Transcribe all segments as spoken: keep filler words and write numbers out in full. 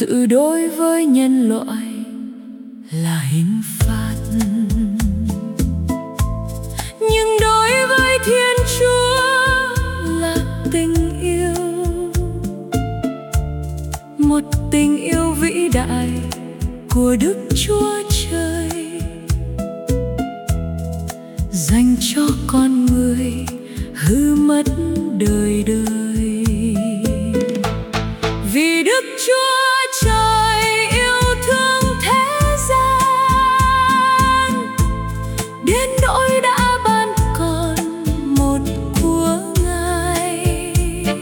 tự đối với nhân loại là hình phạt, nhưng đối với Thiên Chúa là tình yêu, một tình yêu vĩ đại của Đức Chúa Trời dành cho con người hư mất đời đời. Vì Đức Chúa Trời yêu thương thế gian đến nỗi đã ban con một của Ngài,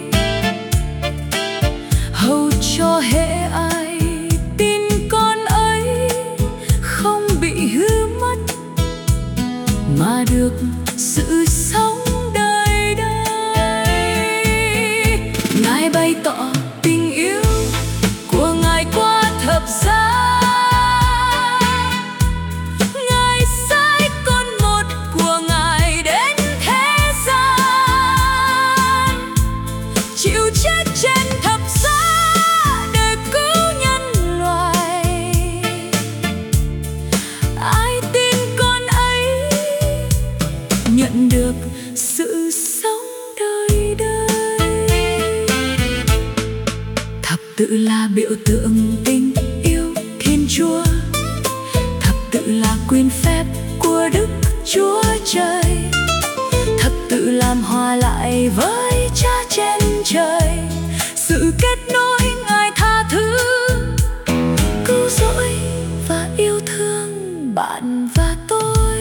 hầu cho hễ ai tin con ấy không bị hư mất mà được sự sống đời đời. Ngài bày tỏ tình yêu của Ngài qua thập giá, Ngài sai con một của Ngài đến thế gian, chịu chết trên thập giá để cứu nhân loại. Ai tin con ấy nhận được sự sống đời đời. Thập tự là biểu tượng tình yêu Thiên Chúa, thập tự là quyền phép của Đức Chúa Trời, thập tự làm hòa lại với Cha trên trời, sự kết nối Ngài tha thứ, cứu rỗi và yêu thương bạn và tôi.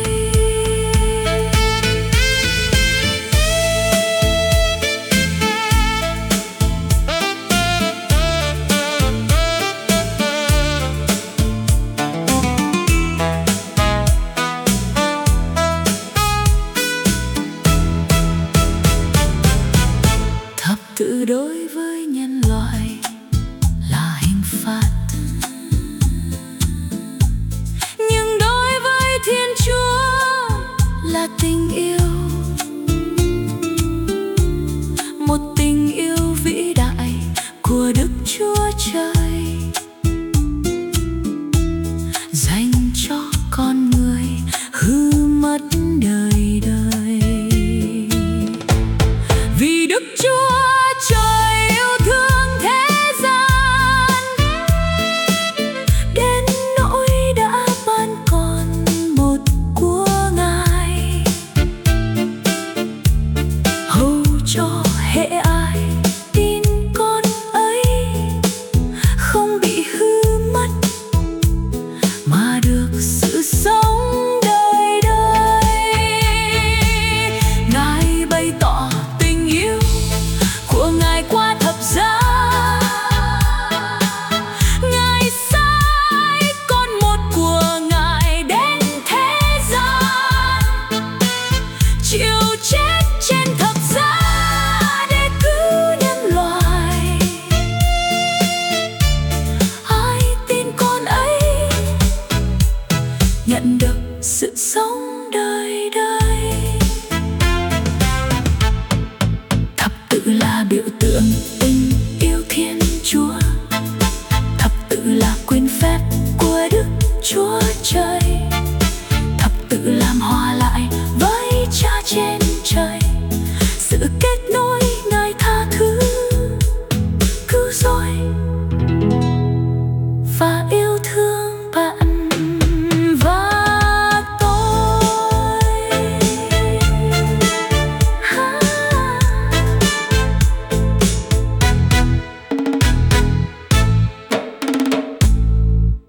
Thập tự đối với nhân loại là hình phạt, nhưng đối với Thiên Chúa là tình yêu, một tình yêu vĩ đại của Đức Chúa Trời dành cho con người hư mất đời đời. Vì Đức Chúa